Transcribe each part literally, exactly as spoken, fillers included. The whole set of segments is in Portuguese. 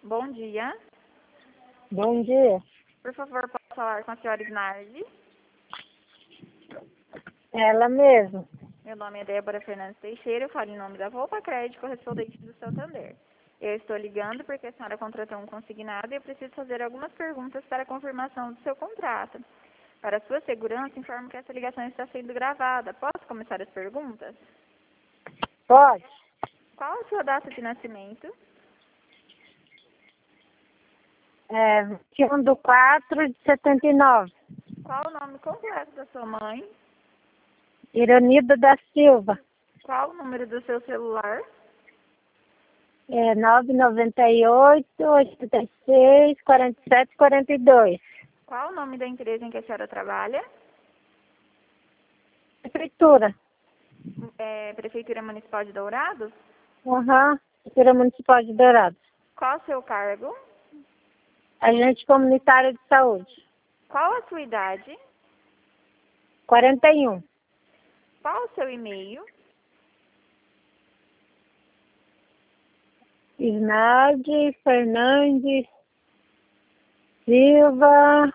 Bom dia. Bom dia. Por favor, posso falar com a senhora Isnardi? Ela mesmo. Meu nome é Débora Fernandes Teixeira, eu falo em nome da Volpa Crédito, correspondente do Santander. Eu estou ligando porque a senhora contratou um consignado e eu preciso fazer algumas perguntas para a confirmação do seu contrato. Para sua segurança, informo que essa ligação está sendo gravada. Posso começar as perguntas? Pode. Qual a sua data de nascimento? É vinte e um de quatro de setenta e nove. Qual o nome completo da sua mãe? Ironida da Silva. Qual o número do seu celular? É nove nove oito, oito seis, quatro sete quatro dois. Qual o nome da empresa em que a senhora trabalha? Prefeitura. É, Prefeitura Municipal de Dourados? Aham. Prefeitura Municipal de Dourados. Qual o seu cargo? Agente comunitário de saúde. Qual a sua idade? quarenta e um. Qual o seu e-mail? Isnardi Fernandes Silva.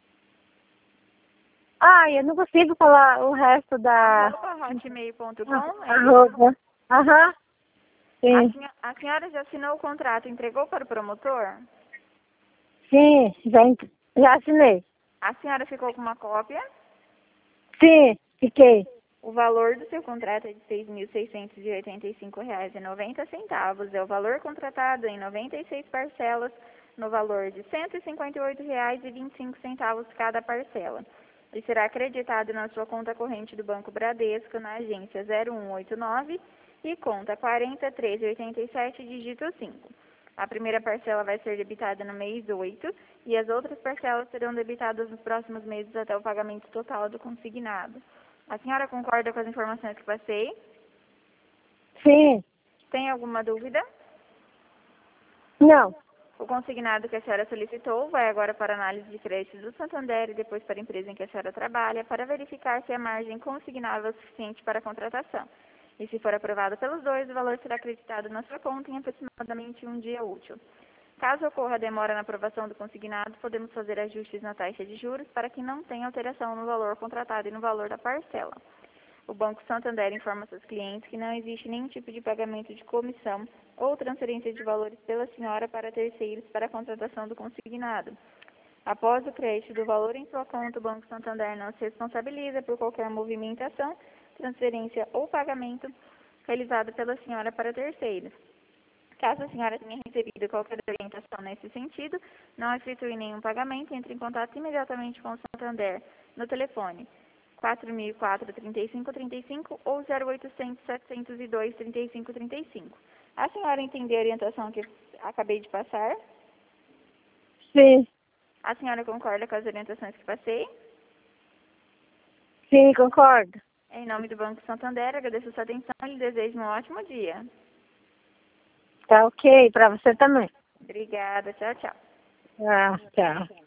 Ah, eu não consigo falar o resto da... arroba hotmail ponto com. Arroba. Aham. A, Sim. senho- a senhora já assinou o contrato e entregou para o promotor? Sim, já, ent- já assinei. A senhora ficou com uma cópia? Sim, fiquei. O valor do seu contrato é de seis mil seiscentos e oitenta e cinco reais e noventa centavos. É o valor contratado em noventa e seis parcelas, no valor de cento e cinquenta e oito reais e vinte e cinco centavos cada parcela. E será acreditado na sua conta corrente do Banco Bradesco, na agência zero um oito nove e conta quarenta, treze, oitenta e sete, dígito cinco. A primeira parcela vai ser debitada no mês oito e as outras parcelas serão debitadas nos próximos meses até o pagamento total do consignado. A senhora concorda com as informações que passei? Sim. Tem alguma dúvida? Não. O consignado que a senhora solicitou vai agora para a análise de crédito do Santander e depois para a empresa em que a senhora trabalha para verificar se a margem consignável é suficiente para a contratação. E se for aprovado pelos dois, o valor será acreditado na sua conta em aproximadamente um dia útil. Caso ocorra demora na aprovação do consignado, podemos fazer ajustes na taxa de juros para que não tenha alteração no valor contratado e no valor da parcela. O Banco Santander informa seus clientes que não existe nenhum tipo de pagamento de comissão ou transferência de valores pela senhora para terceiros para a contratação do consignado. Após o crédito do valor em sua conta, o Banco Santander não se responsabiliza por qualquer movimentação, transferência ou pagamento realizado pela senhora para terceiros. Caso a senhora tenha recebido qualquer orientação nesse sentido, não efetue nenhum pagamento, entre em contato imediatamente com o Santander no telefone quatro mil e quatro, trinta e cinco, trinta e cinco ou zero oitocentos, setecentos e dois, trinta e cinco, trinta e cinco. A senhora entendeu a orientação que acabei de passar? Sim. A senhora concorda com as orientações que passei? Sim, concordo. Em nome do Banco Santander, agradeço a sua atenção e lhe desejo um ótimo dia. Tá ok, para você também. Obrigada, tchau, tchau. Ah, tchau.